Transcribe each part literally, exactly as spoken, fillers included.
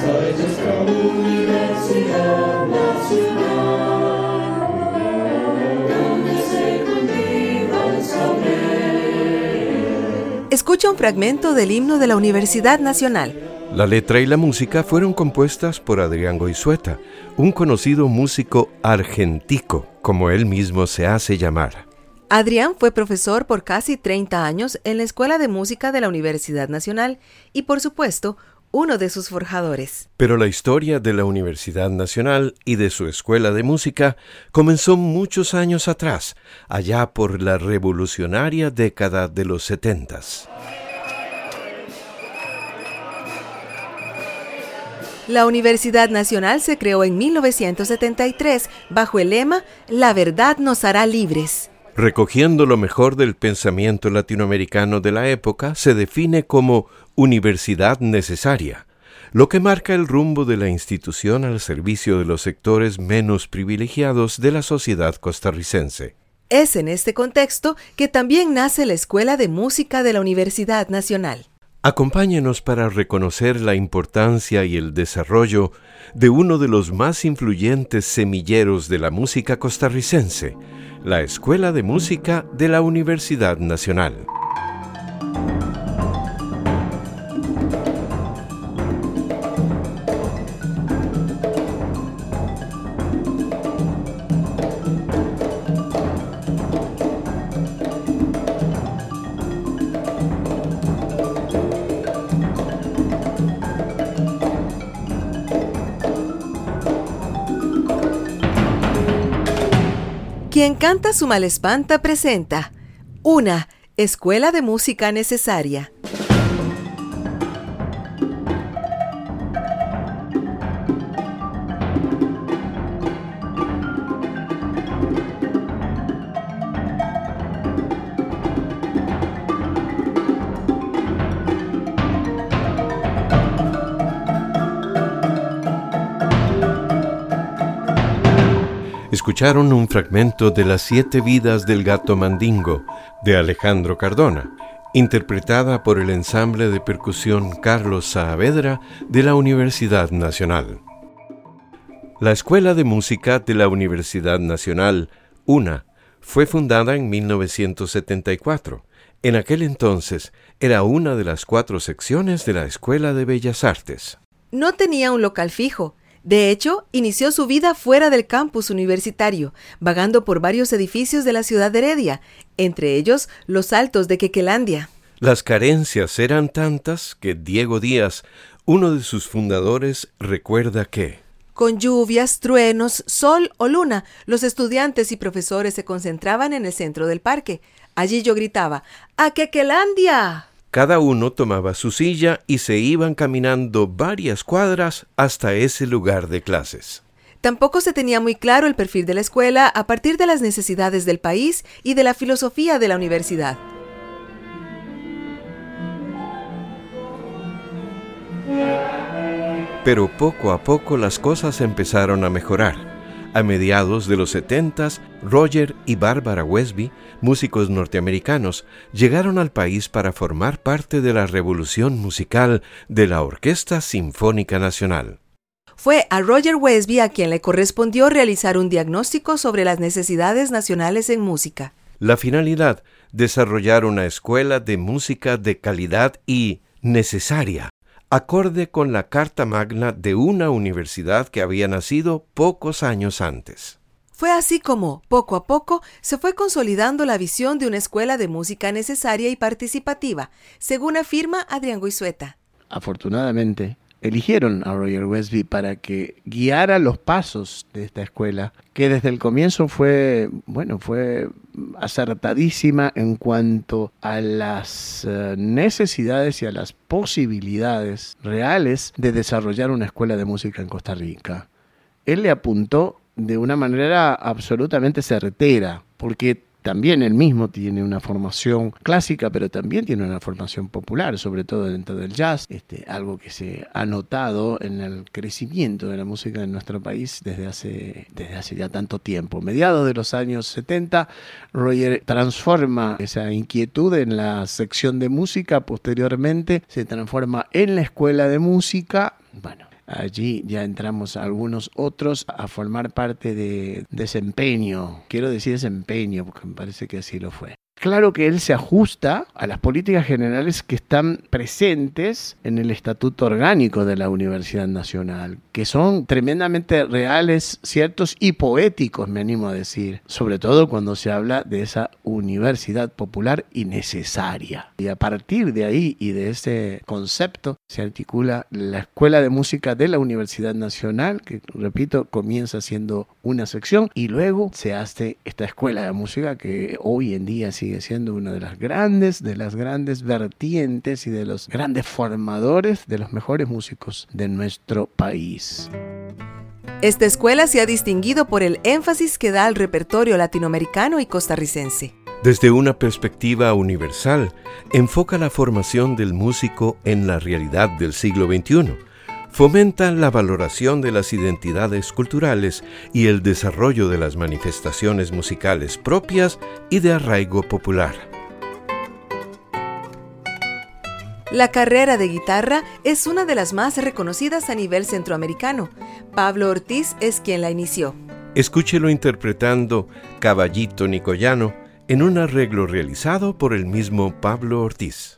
soy nuestra Universidad Nacional, donde se cultiva el saber. Escucha un fragmento del himno de la Universidad Nacional. La letra y la música fueron compuestas por Adrián Goizueta, un conocido músico argentico, como él mismo se hace llamar. Adrián fue profesor por casi treinta años en la Escuela de Música de la Universidad Nacional y, por supuesto, uno de sus forjadores. Pero la historia de la Universidad Nacional y de su Escuela de Música comenzó muchos años atrás, allá por la revolucionaria década de los setentas. La Universidad Nacional se creó en mil novecientos setenta y tres bajo el lema «La verdad nos hará libres». Recogiendo lo mejor del pensamiento latinoamericano de la época, se define como universidad necesaria, lo que marca el rumbo de la institución al servicio de los sectores menos privilegiados de la sociedad costarricense. Es en este contexto que también nace la Escuela de Música de la Universidad Nacional. Acompáñenos para reconocer la importancia y el desarrollo de uno de los más influyentes semilleros de la música costarricense, la Escuela de Música de la Universidad Nacional. Quien canta su mal espanta presenta una Escuela de Música Necesaria. Escucharon un fragmento de Las siete vidas del gato Mandingo, de Alejandro Cardona, interpretada por el ensamble de percusión Carlos Saavedra de la Universidad Nacional. La Escuela de Música de la Universidad Nacional, UNA, fue fundada en mil novecientos setenta y cuatro. En aquel entonces era una de las cuatro secciones de la Escuela de Bellas Artes. No tenía un local fijo. De hecho, inició su vida fuera del campus universitario, vagando por varios edificios de la ciudad de Heredia, entre ellos los Altos de Quequelandia. Las carencias eran tantas que Diego Díaz, uno de sus fundadores, recuerda que con lluvias, truenos, sol o luna, los estudiantes y profesores se concentraban en el centro del parque. Allí yo gritaba, ¡A Quequelandia! Cada uno tomaba su silla y se iban caminando varias cuadras hasta ese lugar de clases. Tampoco se tenía muy claro el perfil de la escuela a partir de las necesidades del país y de la filosofía de la universidad. Pero poco a poco las cosas empezaron a mejorar. A mediados de los setentas, Roger y Barbara Wesby, músicos norteamericanos, llegaron al país para formar parte de la revolución musical de la Orquesta Sinfónica Nacional. Fue a Roger Wesby a quien le correspondió realizar un diagnóstico sobre las necesidades nacionales en música. La finalidad, desarrollar una escuela de música de calidad y necesaria, acorde con la Carta Magna de una universidad que había nacido pocos años antes. Fue así como, poco a poco, se fue consolidando la visión de una escuela de música necesaria y participativa, según afirma Adrián Goizueta. Afortunadamente, eligieron a Roger Wesby para que guiara los pasos de esta escuela, que desde el comienzo fue, bueno, fue acertadísima en cuanto a las uh, necesidades y a las posibilidades reales de desarrollar una escuela de música en Costa Rica. Él le apuntó de una manera absolutamente certera, porque también él mismo tiene una formación clásica, pero también tiene una formación popular, sobre todo dentro del jazz, este, algo que se ha notado en el crecimiento de la música en nuestro país desde hace, desde hace ya tanto tiempo. Mediados de los años setenta, Roger transforma esa inquietud en la sección de música, posteriormente se transforma en la escuela de música. Bueno, allí ya entramos algunos otros a formar parte de desempeño. Quiero decir desempeño porque me parece que así lo fue. Claro que él se ajusta a las políticas generales que están presentes en el Estatuto Orgánico de la Universidad Nacional, que son tremendamente reales, ciertos y poéticos, me animo a decir, sobre todo cuando se habla de esa universidad popular y necesaria. Y a partir de ahí y de ese concepto se articula la Escuela de Música de la Universidad Nacional, que, repito, comienza siendo una sección y luego se hace esta Escuela de Música que hoy en día sigue siendo una de las grandes, de las grandes vertientes y de los grandes formadores de los mejores músicos de nuestro país. Esta escuela se ha distinguido por el énfasis que da al repertorio latinoamericano y costarricense. Desde una perspectiva universal, enfoca la formación del músico en la realidad del siglo veintiuno. Fomenta la valoración de las identidades culturales y el desarrollo de las manifestaciones musicales propias y de arraigo popular. La carrera de guitarra es una de las más reconocidas a nivel centroamericano. Pablo Ortiz es quien la inició. Escúchelo interpretando Caballito Nicoyano en un arreglo realizado por el mismo Pablo Ortiz.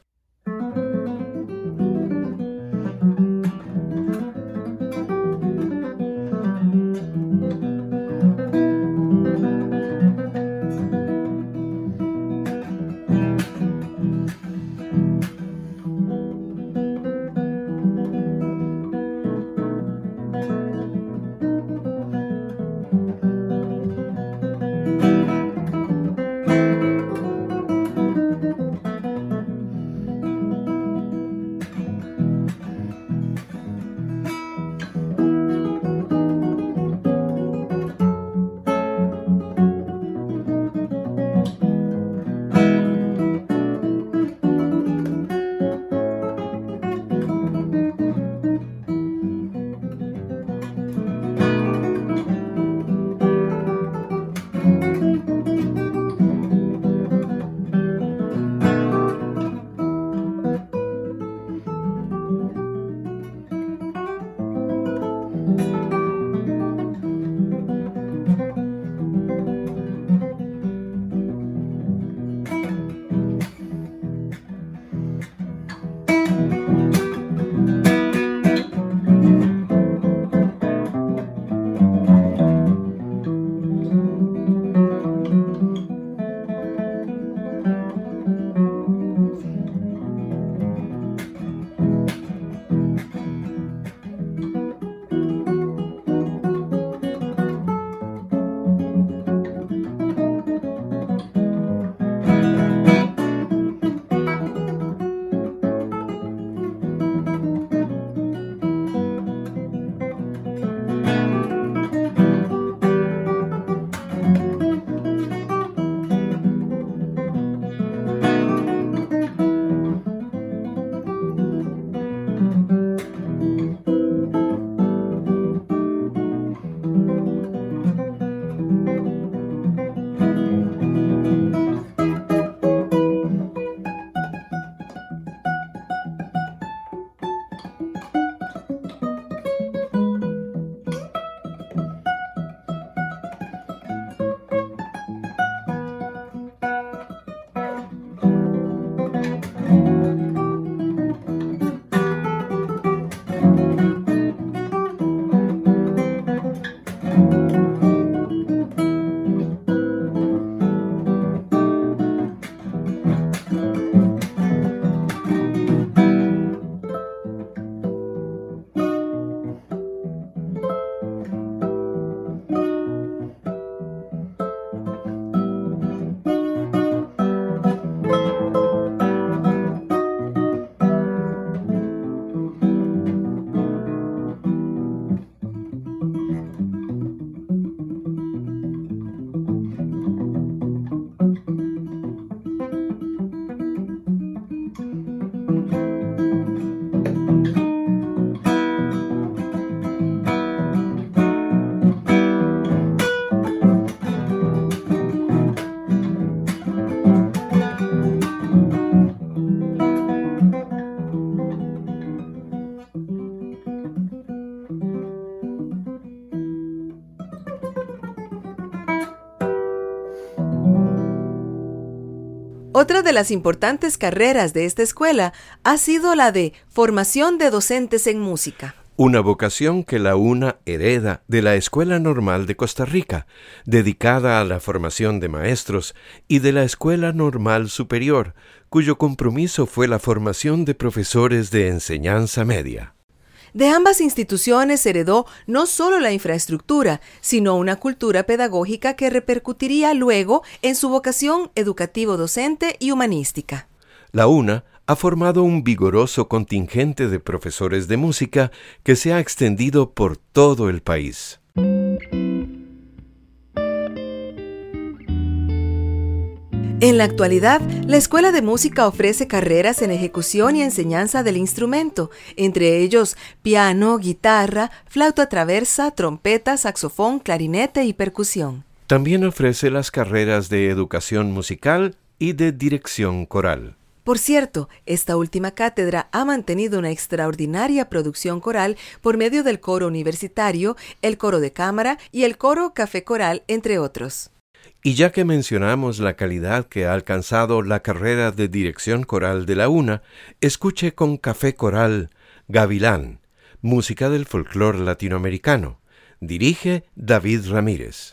Otra de las importantes carreras de esta escuela ha sido la de formación de docentes en música. Una vocación que la UNA hereda de la Escuela Normal de Costa Rica, dedicada a la formación de maestros, y de la Escuela Normal Superior, cuyo compromiso fue la formación de profesores de enseñanza media. De ambas instituciones heredó no solo la infraestructura, sino una cultura pedagógica que repercutiría luego en su vocación educativo-docente y humanística. La UNA ha formado un vigoroso contingente de profesores de música que se ha extendido por todo el país. En la actualidad, la Escuela de Música ofrece carreras en ejecución y enseñanza del instrumento, entre ellos piano, guitarra, flauta traversa, trompeta, saxofón, clarinete y percusión. También ofrece las carreras de educación musical y de dirección coral. Por cierto, esta última cátedra ha mantenido una extraordinaria producción coral por medio del coro universitario, el coro de cámara y el coro café coral, entre otros. Y ya que mencionamos la calidad que ha alcanzado la carrera de dirección coral de la UNA, escuche con Café Coral Gavilán, música del folclore latinoamericano. Dirige David Ramírez.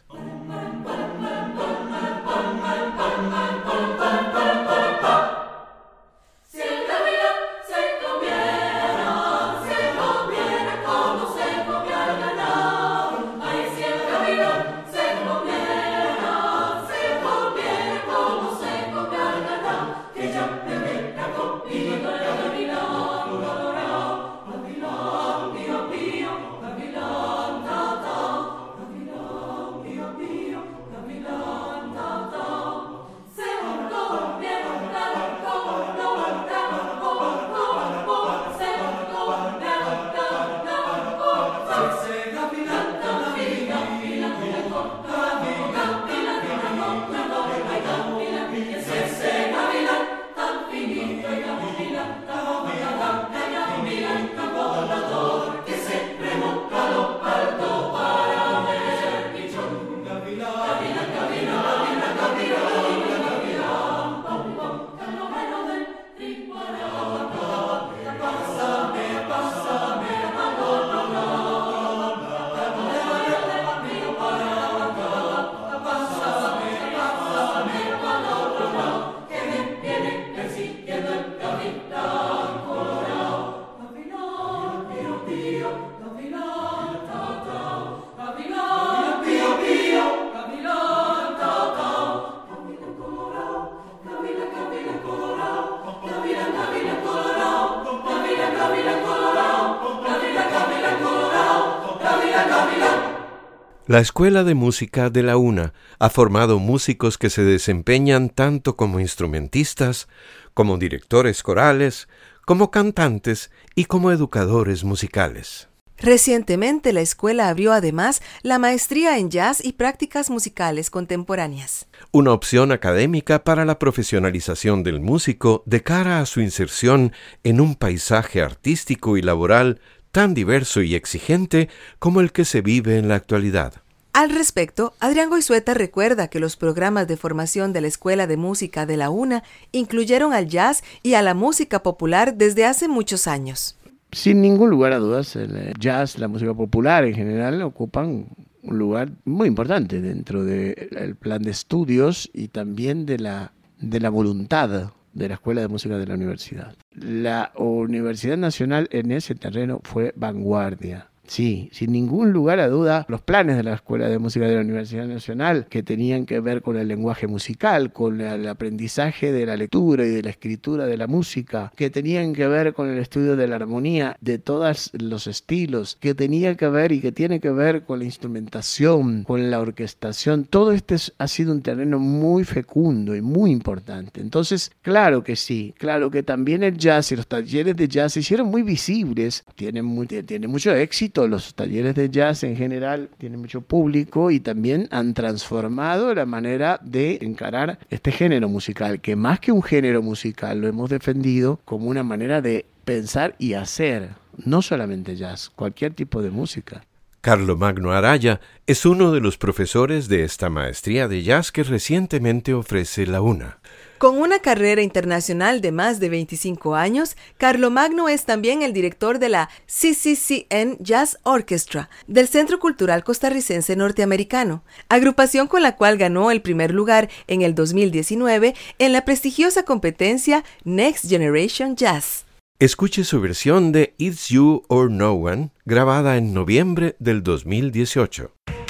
La Escuela de Música de la UNA ha formado músicos que se desempeñan tanto como instrumentistas, como directores corales, como cantantes y como educadores musicales. Recientemente la escuela abrió además la maestría en jazz y prácticas musicales contemporáneas. Una opción académica para la profesionalización del músico de cara a su inserción en un paisaje artístico y laboral tan diverso y exigente como el que se vive en la actualidad. Al respecto, Adrián Goizueta recuerda que los programas de formación de la Escuela de Música de la UNA incluyeron al jazz y a la música popular desde hace muchos años. Sin ningún lugar a dudas, el jazz, la música popular en general, ocupan un lugar muy importante dentro del plan de estudios y también de la, de la voluntad de la Escuela de Música de la Universidad. La Universidad Nacional en ese terreno fue vanguardia. Sí, sin ningún lugar a duda, los planes de la Escuela de Música de la Universidad Nacional, que tenían que ver con el lenguaje musical, con el aprendizaje de la lectura y de la escritura de la música, que tenían que ver con el estudio de la armonía de todos los estilos, que tenía que ver y que tiene que ver con la instrumentación, con la orquestación, todo este ha sido un terreno muy fecundo y muy importante. Entonces, claro que sí, claro que también el jazz y los talleres de jazz se hicieron muy visibles, tienen, muy, tienen mucho éxito. Los talleres de jazz en general tienen mucho público y también han transformado la manera de encarar este género musical, que más que un género musical lo hemos defendido como una manera de pensar y hacer, no solamente jazz, cualquier tipo de música. Carlomagno Araya es uno de los profesores de esta maestría de jazz que recientemente ofrece la UNA. Con una carrera internacional de más de veinticinco años, Carlomagno es también el director de la C C C N Jazz Orchestra del Centro Cultural Costarricense Norteamericano, agrupación con la cual ganó el primer lugar en el dos mil diecinueve en la prestigiosa competencia Next Generation Jazz. Escuche su versión de It's You or No One, grabada en noviembre del dos mil dieciocho.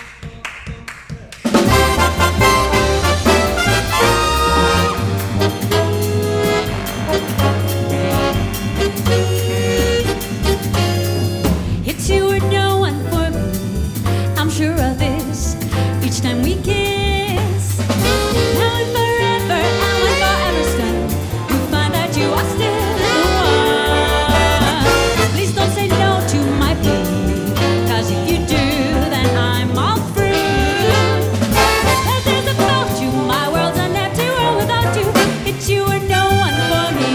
It's you or no one for me, I'm sure of this, each time we kiss. Now and forever, and when forever's done, you find that you are still the one. Please don't say no to my plea, 'cause if you do, then I'm all through. Cause there's about you, my world's an empty world without you. It's you or no one for me.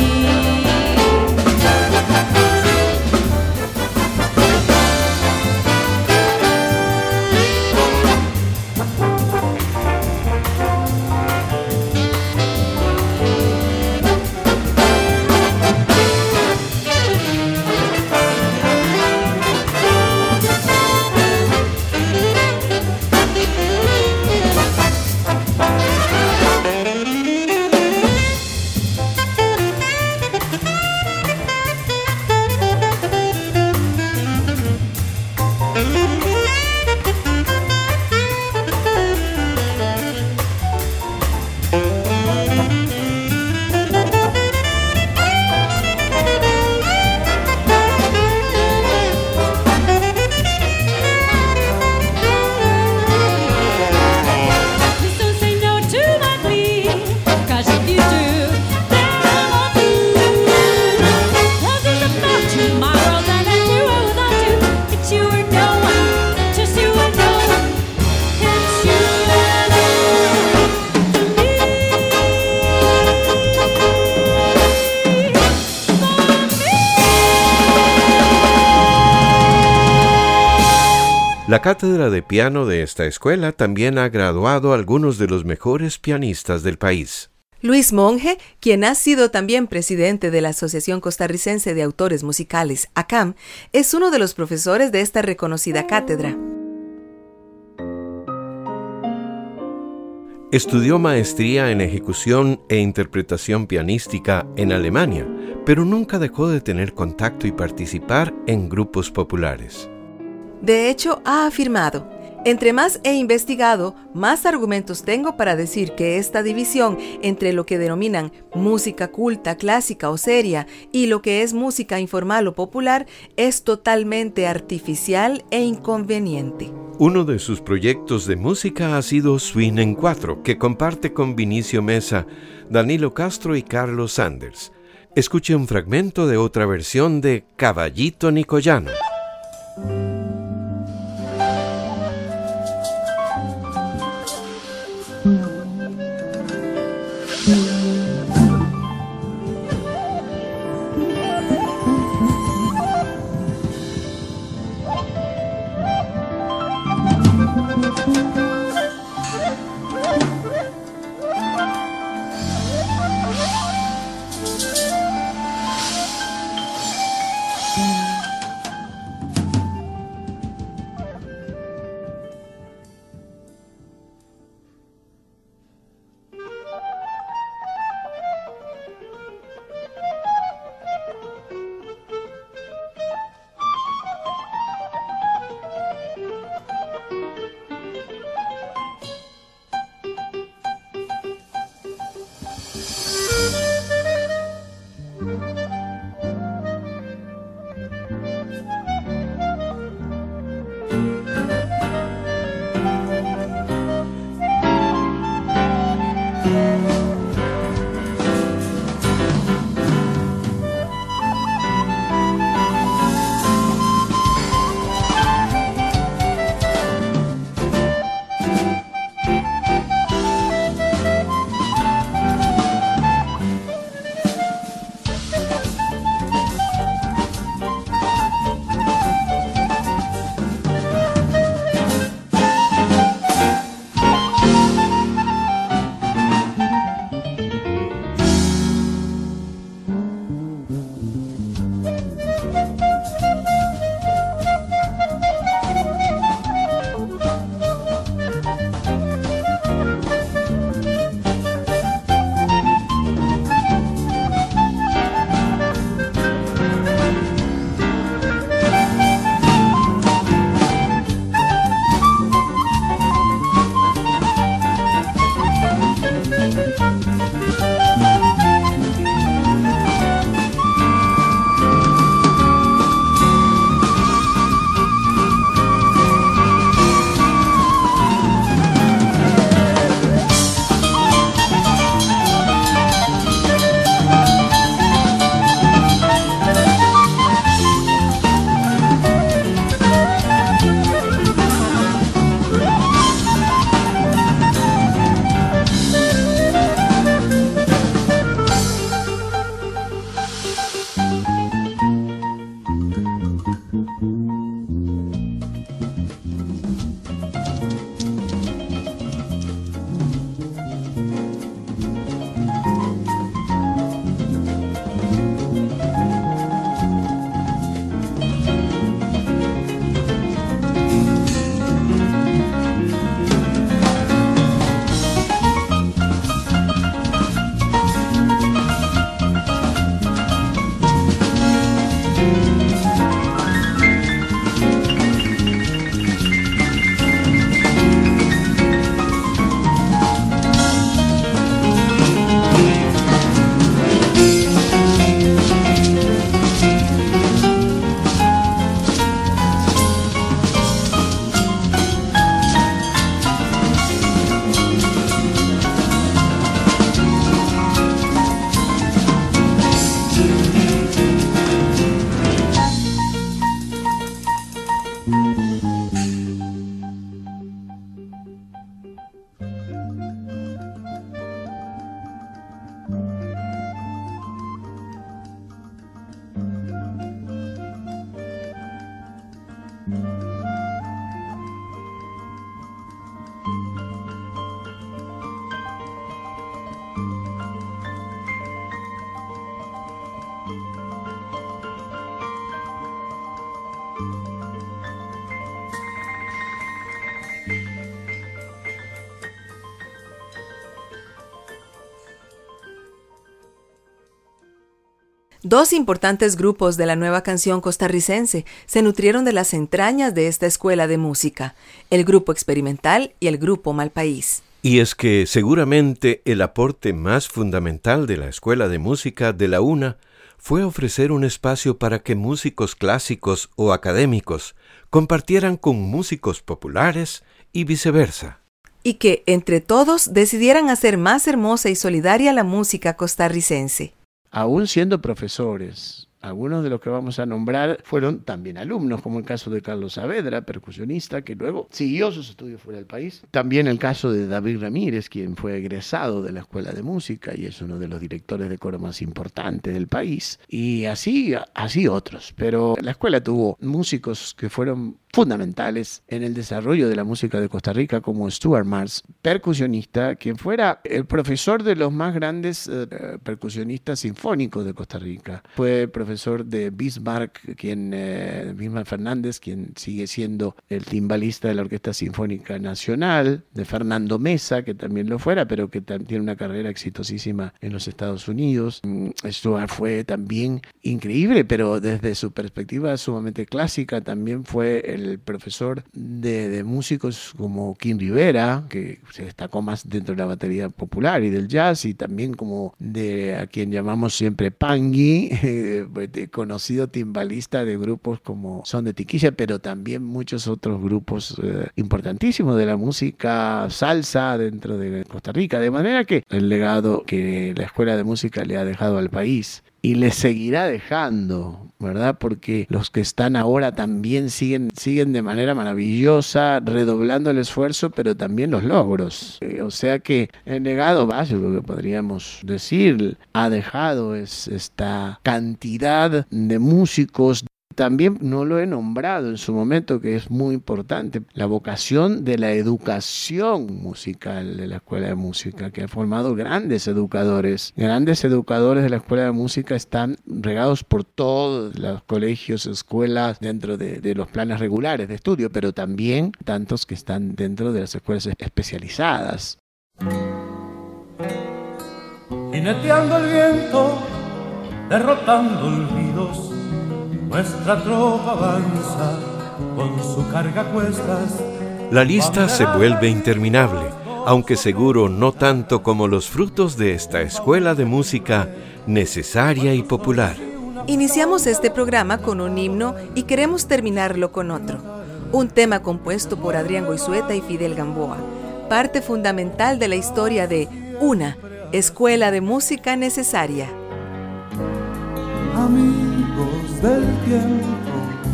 La cátedra de piano de esta escuela también ha graduado a algunos de los mejores pianistas del país. Luis Monge, quien ha sido también presidente de la Asociación Costarricense de Autores Musicales, A C A M, es uno de los profesores de esta reconocida cátedra. Estudió maestría en ejecución e interpretación pianística en Alemania, pero nunca dejó de tener contacto y participar en grupos populares. De hecho, ha afirmado: entre más he investigado, más argumentos tengo para decir que esta división entre lo que denominan música culta, clásica o seria y lo que es música informal o popular es totalmente artificial e inconveniente. Uno de sus proyectos de música ha sido Swing en Cuatro, que comparte con Vinicio Mesa, Danilo Castro y Carlos Sanders. Escuche un fragmento de otra versión de Caballito Nicoyano. Dos importantes grupos de la nueva canción costarricense se nutrieron de las entrañas de esta escuela de música, el Grupo Experimental y el Grupo Malpaís. Y es que seguramente el aporte más fundamental de la Escuela de Música de la UNA fue ofrecer un espacio para que músicos clásicos o académicos compartieran con músicos populares y viceversa. Y que, entre todos, decidieran hacer más hermosa y solidaria la música costarricense. Aún siendo profesores, algunos de los que vamos a nombrar fueron también alumnos, como el caso de Carlos Saavedra, percusionista, que luego siguió sus estudios fuera del país. También el caso de David Ramírez, quien fue egresado de la Escuela de Música y es uno de los directores de coro más importantes del país. Y así, así otros. Pero la escuela tuvo músicos que fueron fundamentales en el desarrollo de la música de Costa Rica, como Stuart Mars, percusionista, quien fuera el profesor de los más grandes eh, percusionistas sinfónicos de Costa Rica. Fue profesor de Bismarck, quien, eh, Bismarck Fernández, quien sigue siendo el timbalista de la Orquesta Sinfónica Nacional, de Fernando Mesa, que también lo fuera, pero que t- tiene una carrera exitosísima en los Estados Unidos. Stuart fue también increíble, pero desde su perspectiva sumamente clásica, también fue el el profesor de, de músicos como King Rivera, que se destacó más dentro de la batería popular y del jazz, y también como de a quien llamamos siempre Pangui, eh, conocido timbalista de grupos como Son de Tiquilla, pero también muchos otros grupos eh, importantísimos de la música salsa dentro de Costa Rica, de manera que el legado que la Escuela de Música le ha dejado al país y le seguirá dejando, ¿verdad? Porque los que están ahora también siguen, siguen de manera maravillosa, redoblando el esfuerzo, pero también los logros. Eh, o sea que el legado básico que podríamos decir ha dejado es esta cantidad de músicos. También no lo he nombrado en su momento, que es muy importante, la vocación de la educación musical de la Escuela de Música, que ha formado grandes educadores. Grandes educadores de la Escuela de Música están regados por todos los colegios, escuelas, dentro de, de los planes regulares de estudio, pero también tantos que están dentro de las escuelas especializadas. Jineteando el viento, derrotando olvidos, nuestra tropa avanza con su carga a cuestas. La lista se vuelve interminable, aunque seguro no tanto como los frutos de esta escuela de música necesaria y popular. Iniciamos este programa con un himno y queremos terminarlo con otro. Un tema compuesto por Adrián Goizueta y Fidel Gamboa, parte fundamental de la historia de UNA, Escuela de Música Necesaria. Amigos del tiempo,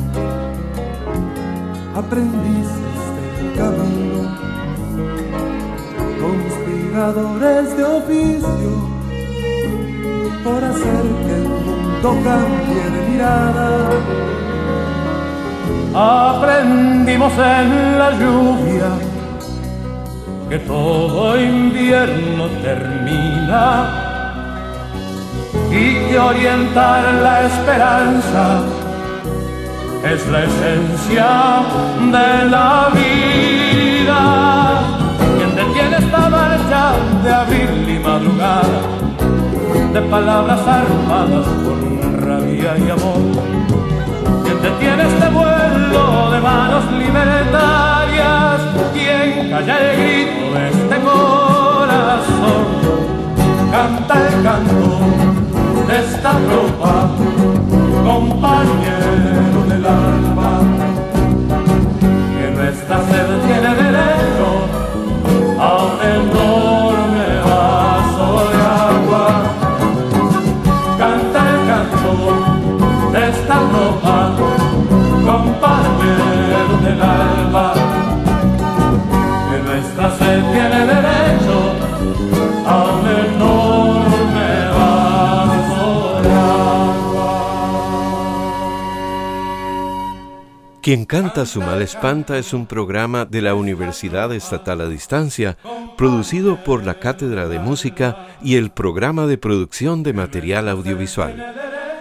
aprendices del camino, conspiradores de oficio, por hacer que el mundo cambie de mirada. Aprendimos en la lluvia que todo invierno termina y que orientar la esperanza es la esencia de la vida. Quien detiene esta marcha de abril y madrugada, de palabras armadas con rabia y amor. Quien detiene este vuelo de manos libertarias, quien calla el grito de este corazón, canta el canto de esta tropa, compañero del alma, que nuestra sed tiene derecho a un enorme vaso de agua. Canta el canto de esta tropa, compañero del alma, que nuestra sed tiene derecho a un enorme vaso de agua. Quien canta su mal espanta es un programa de la Universidad Estatal a Distancia, producido por la Cátedra de Música y el Programa de Producción de Material Audiovisual.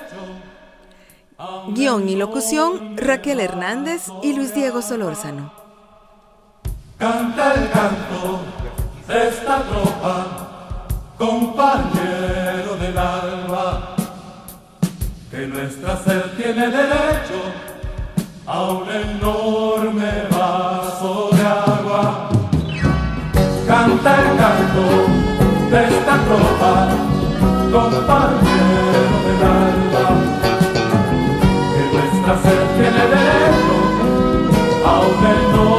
Guión y locución, Raquel Hernández y Luis Diego Solórzano. Canta el canto de esta tropa, compañero del alba, que nuestra ser tiene derecho a un enorme vaso de agua. Canta el canto de esta tropa, compañero del alba, que nuestra ser tiene derecho a un enorme